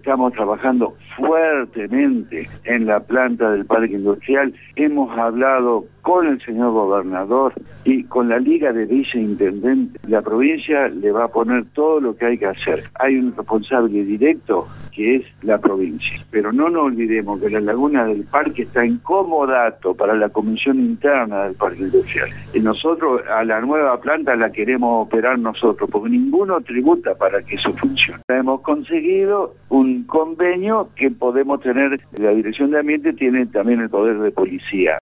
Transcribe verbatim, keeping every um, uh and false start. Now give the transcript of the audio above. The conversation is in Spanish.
estamos trabajando fuertemente en la planta del parque industrial. Hemos hablado con el señor gobernador y con la Liga de Viceintendentes. La provincia le va a poner todo lo que hay que hacer. Hay un responsable directo que es la provincia. Pero no nos olvidemos que la laguna del parque está en comodato para la comisión interna del parque industrial. Y nosotros a la nueva planta la queremos operar nosotros, porque ninguno tributa para que eso funcione. Hemos conseguido un convenio que podemos tener, la Dirección de Ambiente tiene también el poder de policía.